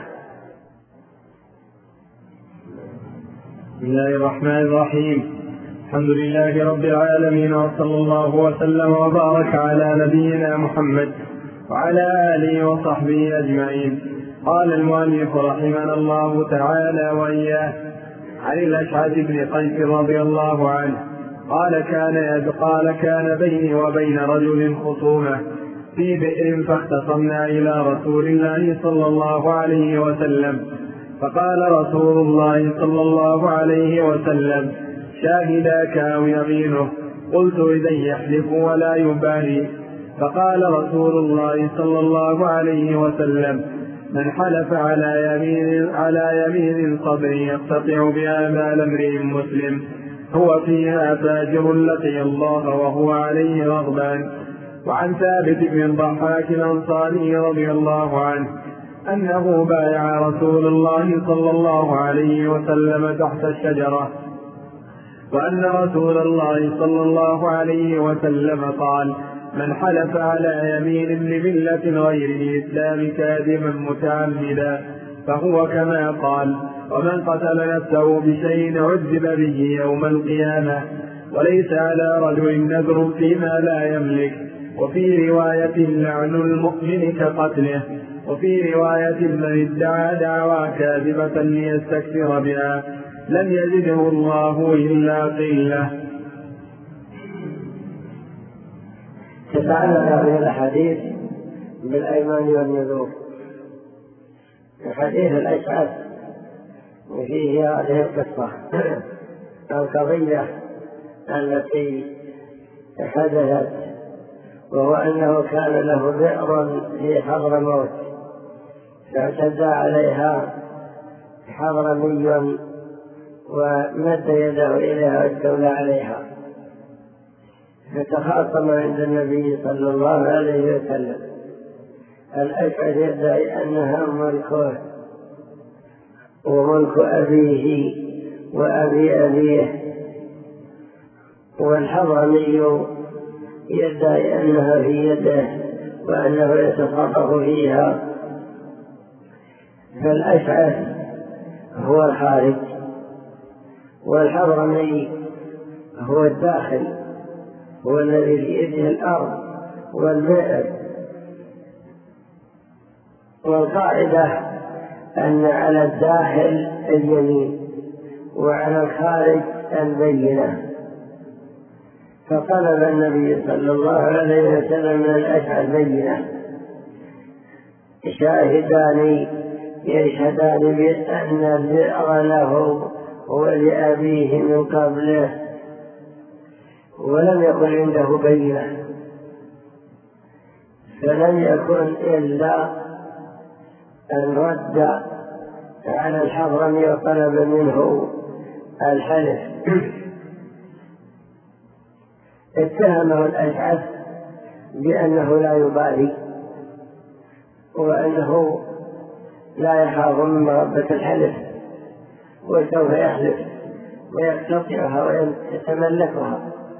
بسم الله الرحمن الرحيم. الحمد لله رب العالمين، وصلى الله وسلم وبارك على نبينا محمد وعلى آله وصحبه أجمعين. قال المؤلف رحمنا الله تعالى وإياه عن الأشعث بن قيس رضي الله عنه قال كان بيني وبين رجل خصومة في بئر، فاختصمنا إلى رسول الله صلى الله عليه وسلم، فقال رسول الله صلى الله عليه وسلم: شاهداك أو يمينه؟ قلت: إذن يحلف ولا يبالي. فقال رسول الله صلى الله عليه وسلم: من حلف على يمين صبر يقتطع بها مال امرئ مسلم هو فيها فاجر لقي الله وهو عليه غضبان. وعن ثابت بن الضحاك الأنصاري رضي الله عنه أنه بايع رسول الله صلى الله عليه وسلم تحت الشجرة، وأن رسول الله صلى الله عليه وسلم قال: من حلف على يمين لملة غير الإسلام كاذبا متعمدا فهو كما قال. ومن قتل نفسه بشيء عذب به يوم القيامة، وليس على رجل نذر فيما لا يملك. وفي رواية: لعن المؤمن كقتله. وفي رواية: من ادعى دعوى كاذبة ليستكثر بها لم يزده الله إلا قلة. تتعلق هذه الأحاديث بالأيمان والنذور. حديث الأشعث فيه هذه القصة، القضية التي حدثت، وهو أنه كان له بئر في حضرموت، فاعتدى عليها حضرمي ومد يده إليها واستولى عليها، فتخاصم عند النبي صلى الله عليه وسلم. الأشعث يدعي أنها ملكه وملك أبيه وأبي أبيه، والحضرمي يدعي أنها في يده وأنه يتصرف فيها. فالأشعث هو الخارج والحضرمي هو الداخل، هو الذي في يده الأرض والبئر. والقاعدة أن على الداخل اليمين وعلى الخارج البينة. فطلب النبي صلى الله عليه وسلم من الأشعث بينة، شاهدان يشهدان بأن البئر له ولأبيه من قبله، ولم يكن عنده بينة، فلم يكن إلا أن رد على الحضرمي وطلب منه الحلف. اتهمه الأشعث بأنه لا يبالي وأنه لا يخاف من مغبة الحلف، وسوف يحلف ويقتطعها ويتملكها.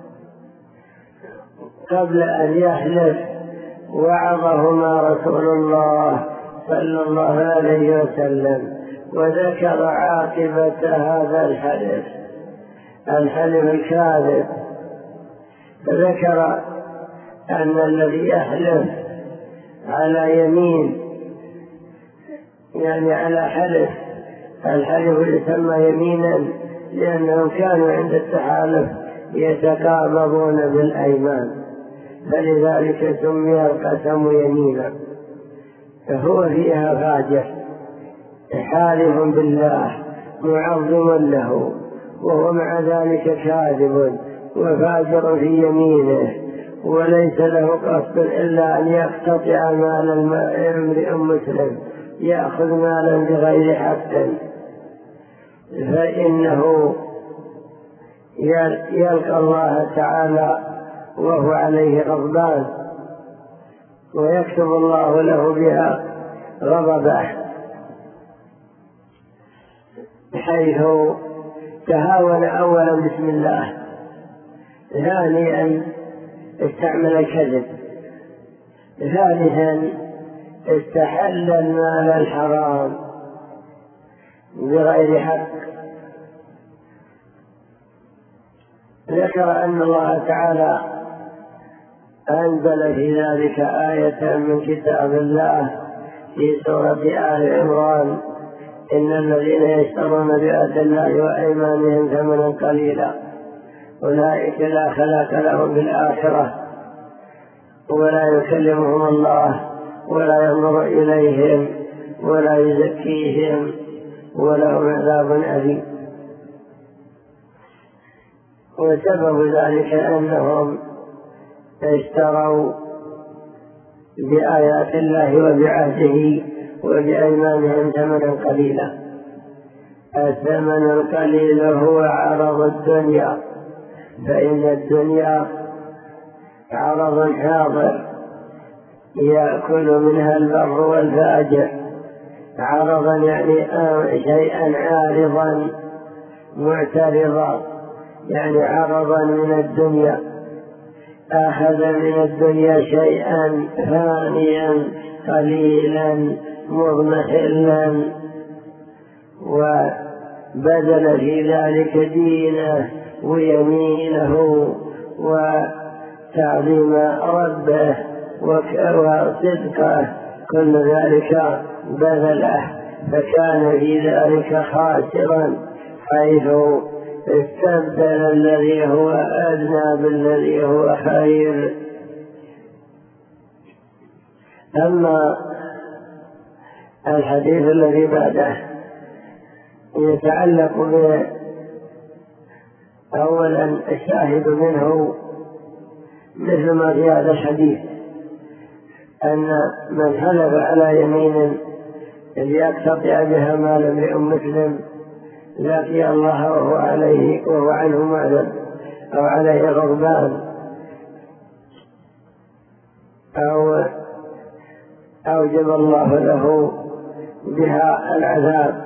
قبل أن يحلف وعظهما رسول الله صلى الله عليه وسلم وذكر عاقبة هذا الحلف، الحلف الكاذب. ذكر أن الذي يحلف على يمين يعني على حلف، الحلف يسمى يمينا لأنهم كانوا عند التحالف يتقابضون بالأيمان، فلذلك سمي القسم يمينا. فهو فيها فاجر حالف بالله معظم له، وهو مع ذلك كاذب وفاجر في يمينه، وليس له قصد إلا أن يقتطع مال امرئ مسلم، يأخذ مالا بغير حق، فإنه يلقى الله تعالى وهو عليه غضبان، ويكتب الله له بها غضبه، حيث تهاون أولا بسم الله، ثانيا استعمل الكذب، ثالثا استحل المال الحرام بغير حق. ذكر أن الله تعالى أنزل في ذلك آية من كتاب الله في سورة آل عمران: إن الذين يشترون بآيات الله وأيمانهم ثمنا قليلا أولئك لا خلاق لهم بالآخرة ولا يكلمهم الله ولا ينظر إليهم ولا يزكيهم ولهم عذاب أليم. وسبب ذلك أنهم اشتروا بآيات الله وبعهده وبأيمانهم ثمنا قليلا. الثمن القليل هو عرض الدنيا، فإن الدنيا عرض حاضر يأكل منها البر والفاجر، عرضا يعني شيئا عارضا معترضا، يعني عرضا من الدنيا، أخذ من الدنيا شيئا فانيا قليلا مضمحلا، وبذل في ذلك دينه ويمينه وتعظيم ربه وصدقه، كل ذلك بذله، فكان في ذلك خاسرا، حيث استبدل الذي هو أدنى بالذي هو خير. أما الحديث الذي بعده يتعلق أولا الشاهد منه مثل ما في هذا الحديث، أن من حلف على يمين ليقتطع بها مال امرئ مسلم لقي الله وهو عنه معذب أو عليه غضبان أو أوجب الله له بها العذاب.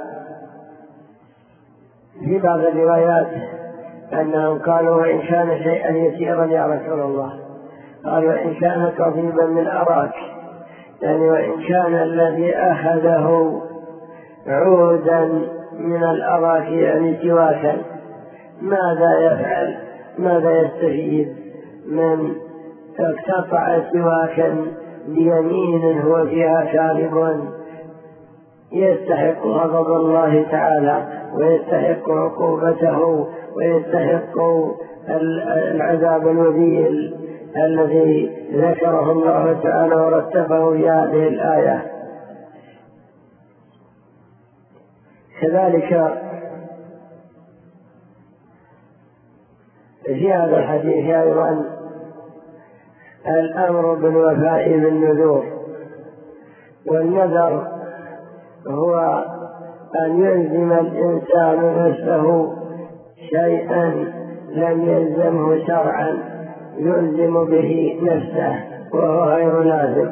في بعض الروايات أنهم قالوا: وإن كان شيئا يسيرا يا رسول الله، قالوا: وإن كان قضيبا من أراك، يعني وإن كان الذي أخذه عودا من الأراك يعني سواكا، ماذا يفعل؟ ماذا يستفيد من اقتطع سواكا بيمين هو فيها كاذب؟ يستحق غضب الله تعالى ويستحق عقوبته ويستحق العذاب الوبيل الذي ذكره الله تعالى ورتبه في هذه الآية. كذلك في هذا الحديث أيضا الأمر بالوفاء بالنذور، والنذر هو أن يلزم الإنسان نفسه شيئا لم يلزمه شرعا، يلزم به نفسه وهو غير لازم،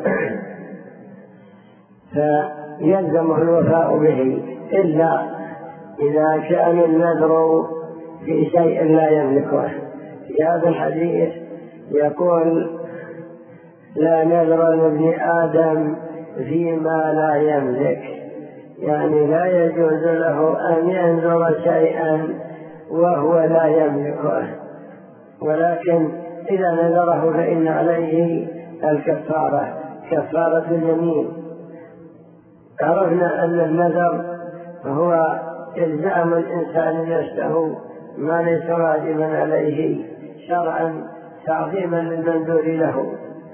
فيلزمه الوفاء به، إلا إذا كان النذر في شيء لا يملكه. في هذا الحديث يقول: لا نذر لابن آدم فيما لا يملك، يعني لا يجوز له أن ينذر شيئا وهو لا يملكه، ولكن إذا نذره فإن عليه الكفارة، كفارة اليمين. عرفنا أن النذر هو إلزام الإنسان نفسه ما ليس واجبا عليه شرعا تعظيما للمنذور له.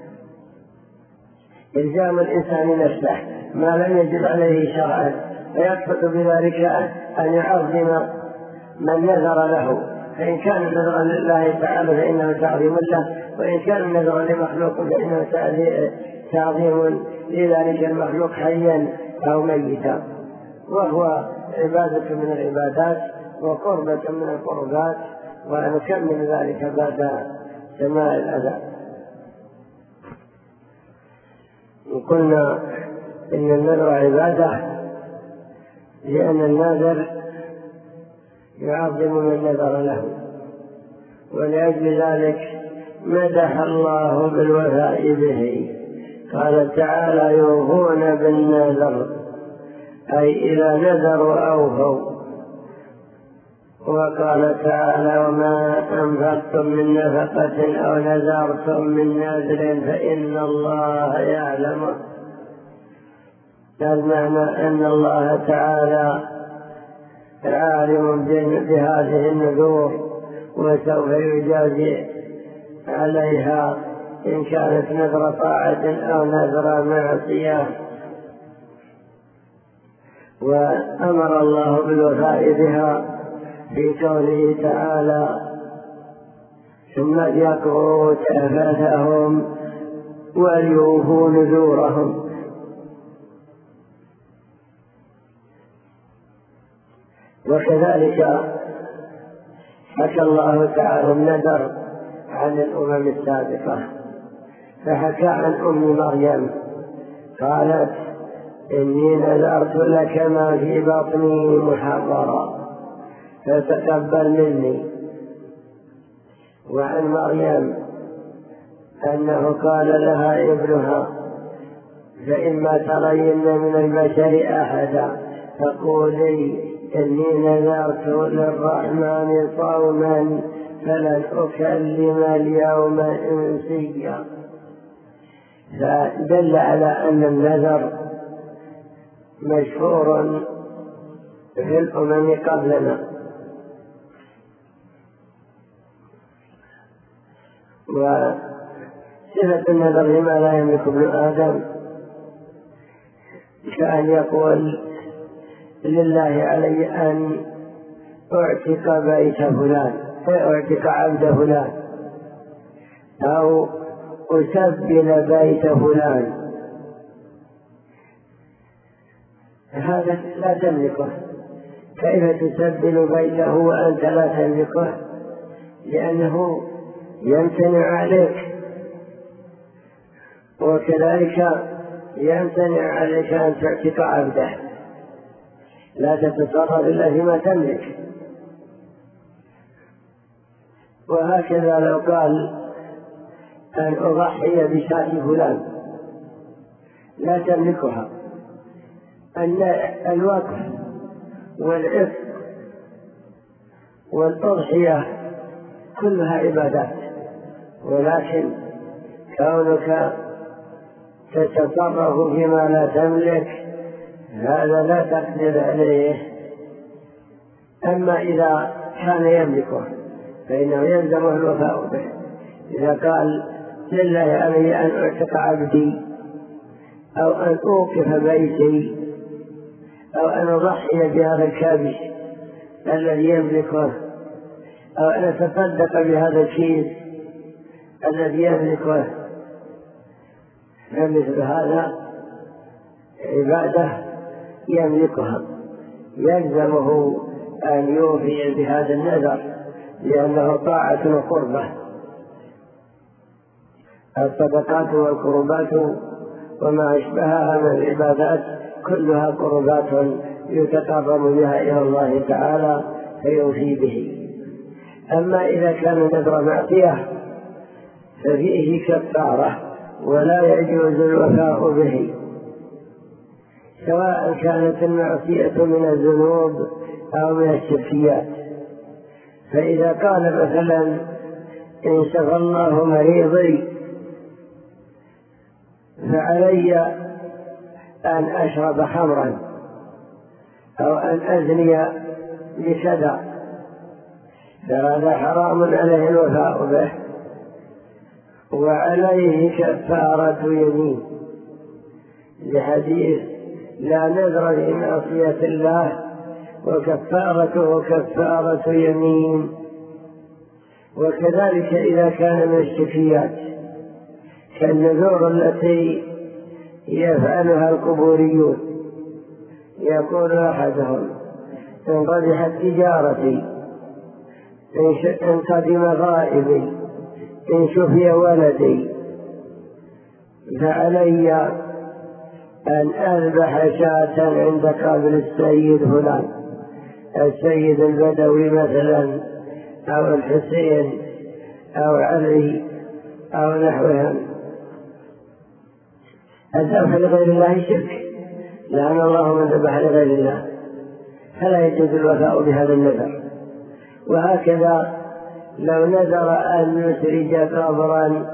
إلزام الإنسان نفسه ما لم يجب عليه شرعا، فيقصد بذلك أن يعظم من نذر له، فإن كان نذرا لله تعالى فإنه تعظيم له، وإن كان نذرا لمخلوق فإنه تعظيم لذلك المخلوق حيا أو ميتا، وهو عبادة من العبادات وقربة من القربات، ونكمل ذلك بعد سماع الأذان. وقلنا إن النذر عبادة لأن النذر يعظم من نذر له، ولأجل ذلك مدح الله بالوفاء به. قال تعالى: يوفون بالنذر، أي إذا نذروا أوفوا. وقال تعالى: وما أنفقتم من نفقة أو نذرتم من نذر فإن الله يعلمه. المعنى أن الله تعالى عالم بهذه النذور، وسوف يجازي عليها إن كانت نذر طاعة أو نذر معصية. وأمر الله بالوفاء بها في قوله تعالى: ثم ليقضوا تفثهم وليوفوا نذورهم. وكذلك حكى الله تعالى النذر عن الأمم السابقة، فحكى عن أم مريم قالت: إني نذرت لك ما في بطني محررا فتقبل مني. وعن مريم أنه قال لها ابنها: فإما ترين من البشر أحدا فقولي إني نذرت للرحمن صوما فلن أكلم اليوم إنسيا. فدل على أن النذر مشهور في الأمم قبلنا. وصفة النذر لما لا يملك ابن آدم كأن يقول: لله علي أن أعتق بيت فلان، أعتق عبد فلان، أو أسبل بيت فلان. هذا لا تملكه. كيف تسبل بيته وأنت لا تملكه؟ لأنه يمتنع عليك، وكذلك يمتنع عليك أن تعتق عبده. لا تتصرف إلا فيما تملك. وهكذا لو قال: أن أضحي بشاة فلان، لا تملكها. الوقف والعفق والأضحية كلها عبادات، ولكن كونك تتصرف فيما لا تملك هذا لا تقدر عليه. أما إذا كان يملكه فإنه يلزمه الوفاء به. إذا قال: لله علي أن أعتق عبدي، أو أن أوقف بيتي، أو أن أضحي بهذا الكبش الذي يملكه، أو أن أتصدق بهذا الكيس الذي يملكه، فمثل هذا عبادة يملكها، يلزمه أن يوفي بهذا النذر لأنه طاعة وقربة. الصدقات والقربات وما أشبهها من العبادات كلها قربات يتقرب بها إلى الله تعالى فيوفي به. أما إذا كان نذر معصية ففيه كفارة ولا يجوز الوفاء به، سواء كانت المعصية من الذنوب أو من الشركيات. فإذا قال مثلا إن شفى الله مريضي فعلي أن أشرب خمرا أو أن أزني بكذا، فهذا حرام عليه الوفاء به، وعليه كفارة يمين، لحديث لا نذر في معصية الله وكفارته كفارة يمين. وكذلك إذا كان من الشركيات كالنذور التي يفعلها القبوريون، يقول أحدهم إن ربحت تجارتي، إن قدم غائبي، إن شفي ولدي، فعلي أن أذبح شاة عند قبر السيد فلان، السيد البدوي مثلا، أو الحسين أو علي أو نحوهم. الذبح لغير الله شرك، لأن الله من ذبح لغير الله، فلا يجوز الوفاء بهذا النذر. وهكذا لو نذر أن يسرج قبرا،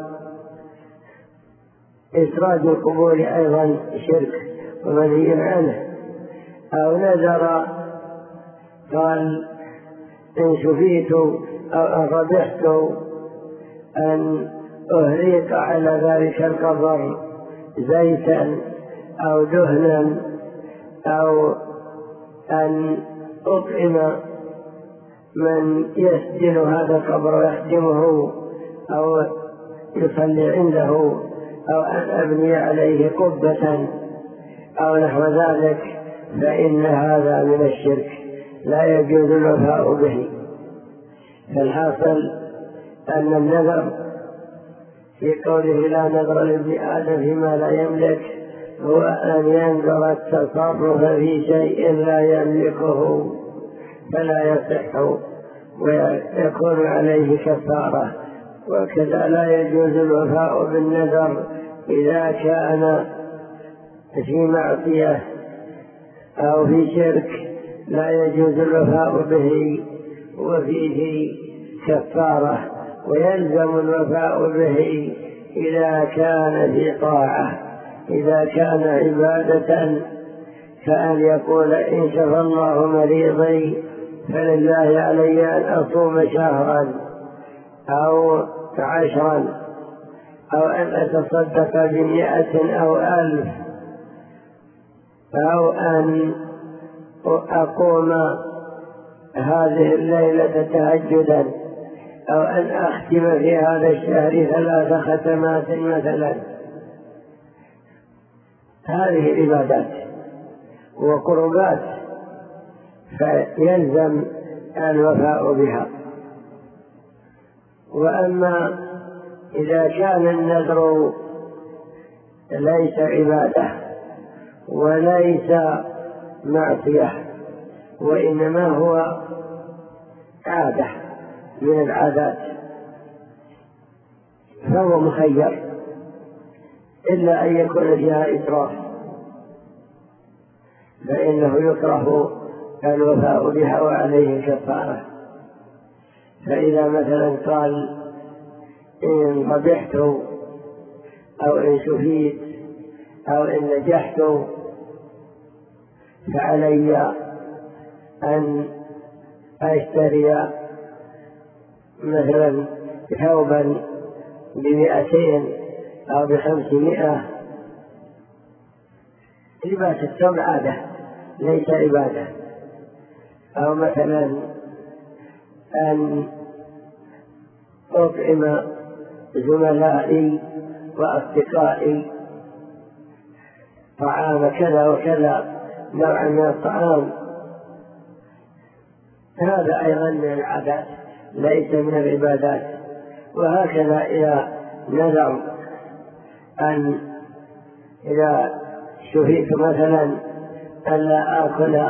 إسراج القبور أيضا شرك ومنهي عنه. أو نذر قال إن شفيت أو أن ربحت أن أهريق على ذلك القبر زيتا أو دهنا، أو أن أطعم من يسجن هذا القبر ويحجمه أو يصلي عنده، أو أن أبني عليه قبة أو نحو ذلك، فإن هذا من الشرك لا يجوز الوفاء به. فالحاصل أن النذر في قوله لا نذر لابن آدم فيما لا يملك هو أن ينذر التصرف في شيء لا يملكه فلا يصح ويكون عليه كفارة. وكذا لا يجوز الوفاء بالنذر إذا كان في معصية أو في شرك، لا يجوز الوفاء به وفيه كفارة. ويلزم الوفاء به إذا كان في طاعة، إذا كان عبادة، كأن يقول إن شفى الله مريضي فلله علي أن أصوم شهرا أو 10، أو أن أتصدق ب100 أو 1000، أو أن أقوم هذه الليلة تهجدا، أو أن أختم في هذا الشهر 3 ختمات مثلا. هذه عبادات وقربات فيلزم الوفاء بها. وأما إذا كان النذر ليس عبادة وليس معصية، وإنما هو عادة من العادات، فهو مخير إلا أن يكون فيها إسراف، فإنه يكره الوفاء بها وعليه كفارة. فإذا مثلا قال إن ربحت أو إن شفيت أو إن نجحت فعلي أن أشتري مثلا ثوبا ب200 أو ب500. لباس الثوب عادة ليس عبادة. أو مثلا أن أطعم زملائي وأصدقائي طعام كذا وكذا نوعا من الطعام، هذا أيضا من العادات ليس من العبادات. وهكذا إذا نذر أن إذا شفيت مثلا أن لا آكل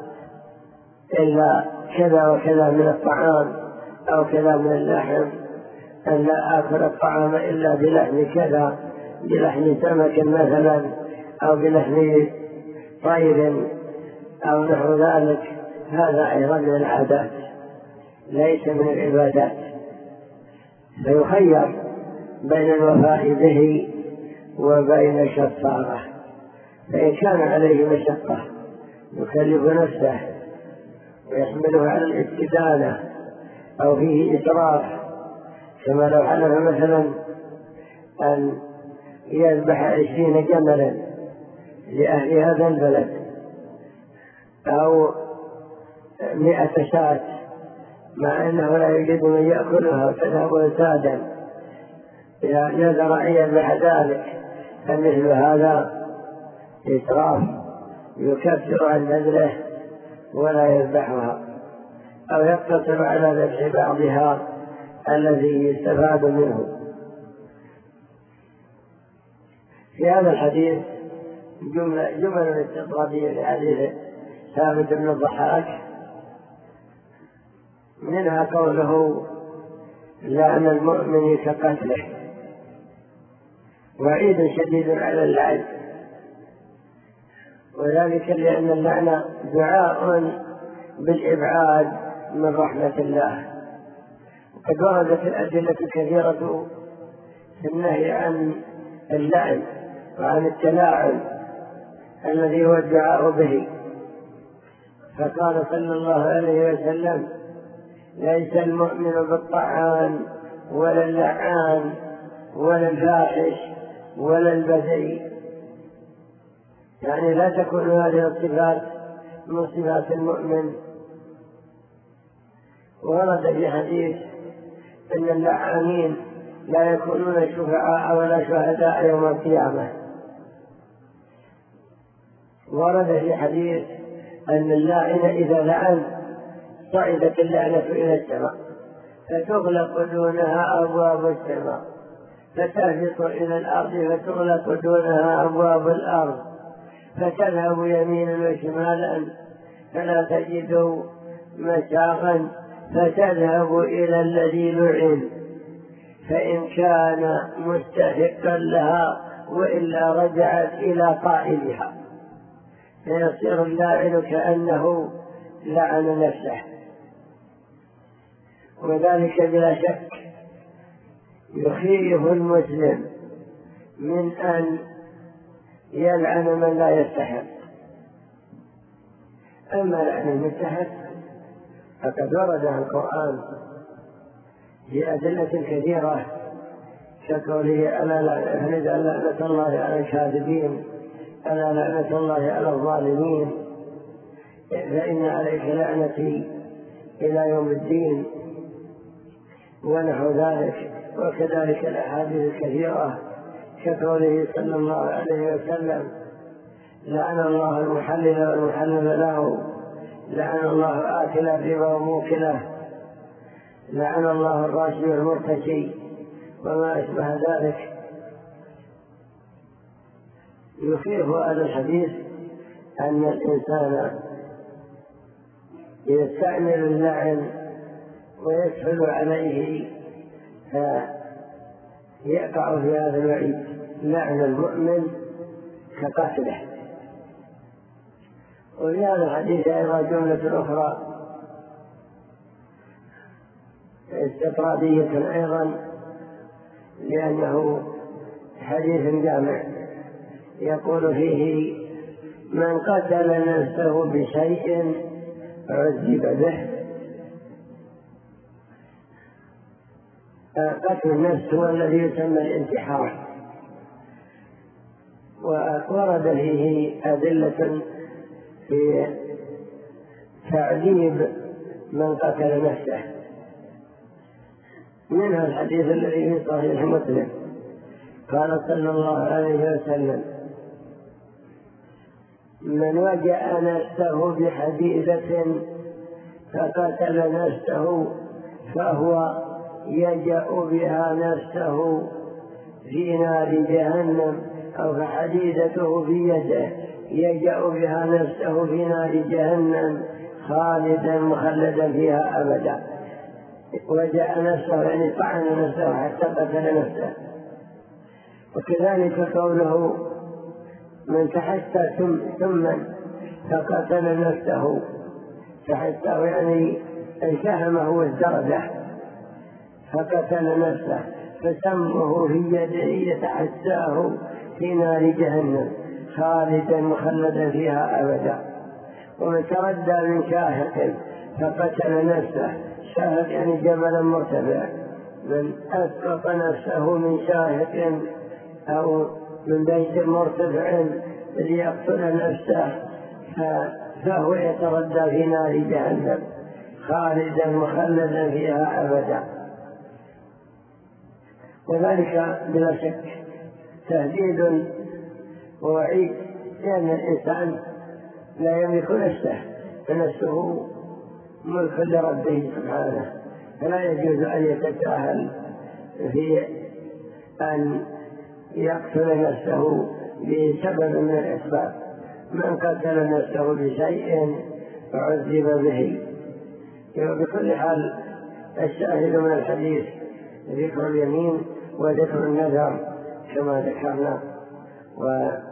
إلا كذا وكذا من الطعام أو كذا من اللحم، أن لا آكل الطعام إلا بلحم كذا، بلحم سمك مثلا أو بلحم طير أو نحو ذلك، هذا أيضا من العادات ليس من العبادات، فيخير بين الوفاء به وبين الكفارة. فإن كان عليه مشقة يكلف نفسه ويحمله على الاستدانة أو فيه إسراف، كما لو حلف مثلا أن يذبح 20 جملا لأهل هذا البلد أو 100 شاة مع أنه لا يوجد من يأكلها فذهب سادا، إذا نذر أن يذبح ذلك فمثل هذا إسراف يكفر عن نذره ولا يذبحها، أو يقتصر على ذبح بعضها الذي يستفاد منه. في هذا الحديث جمل استطرادية لحديث ثابت بن الضحاك، منها قوله لعن المؤمن كقتله، وعيد شديد على اللعن، وذلك لأن اللعن دعاء بالإبعاد من رحمة الله. وقد وردت الأدلة الكثيرة في النهي عن اللعن وعن التلاعن الذي هو الدعاء به، فقال صلى الله عليه وسلم ليس المؤمن بالطعان ولا اللعان ولا الفاحش ولا البذيء، يعني لا تكون هذه الصفات من صفات المؤمن. ورد في حديث أن اللعانين لا يكونون شفعاء ولا شهداء يوم القيامة. ورد في حديث أن اللاعن إذا لعن صعدت اللعنة إلى السماء فتغلق دونها أبواب السماء، فتهبط إلى الأرض فتغلق دونها أبواب الأرض، فتذهب يمينا وشمالا فلا تجد مساغا، فتذهب إلى الذي لعن فإن كان مستحقا لها وإلا رجعت إلى قائلها، فيصير اللاعن كأنه لعن نفسه. وذلك بلا شك يخيف المسلم من أن يلعن من لا يستحق. أما لعن المستحق فقد ورد عن القرآن في أدلة كثيرة كقوله ألا لعنة الله على الكاذبين ألا لعنة الله على الظالمين فإن عليك لعنتي إلى يوم الدين ونحو ذلك. وكذلك الأحاديث الكثيرة كقوله صلى الله عليه وسلم لعن الله المحلل والمحلل له، لعن الله آكل الربا وموكله، لعن الله الراشي والمرتشي وما أشبه ذلك. يخيف هذا الحديث أن الإنسان يستعمل اللعن ويسهل عليه فيقع في هذا الوعيد لعن المؤمن كقتله. وفي هذا الحديث أيضا جملة أخرى استطرادية أيضا، لأنه حديث جامع يقول فيه من قتل نفسه بشيء عذب به. قتل النفس هو الذي يسمى الانتحار، وورد فيه أدلة في تعذيب من قتل نفسه، منها الحديث الذي في صحيح مسلم قال صلى الله عليه وسلم من وجأ نفسه بحديدة فقتل نفسه فهو يجأ بها نفسه في نار جهنم، أو فحديدته في يده يجأ بها نفسه في نار جهنم خالدا مخلدا فيها أبدا. وجاء نفسه يعني طعن نفسه حتى قتل نفسه. وكذلك قوله من تحسى ثم فقتل نفسه، تحسى يعني التهمه والدرجة فقتل نفسه، فسمه في يده يتحساه في نار جهنم خالدا مخلدا فيها أبدا. ومن تردى من شاهق فقتل نفسه، شاهق يعني جبل مرتفع، من أسقط نفسه من شاهق أو من بيت مرتفع ليقتل نفسه فهو يتردى في نار جهنم خالدا مخلدا فيها أبدا. وذلك بلا شك تهديد ووعيد، لأن الإنسان لا يملك نفسه، فنفسه ملك لربه سبحانه، فلا يجوز أن يتساهل في أن يقتل نفسه بسبب من الأسباب. من قتل نفسه بشيء فعذب به. بكل حال الشاهد من الحديث ذكر اليمين وذكر النذر كما ذكرنا،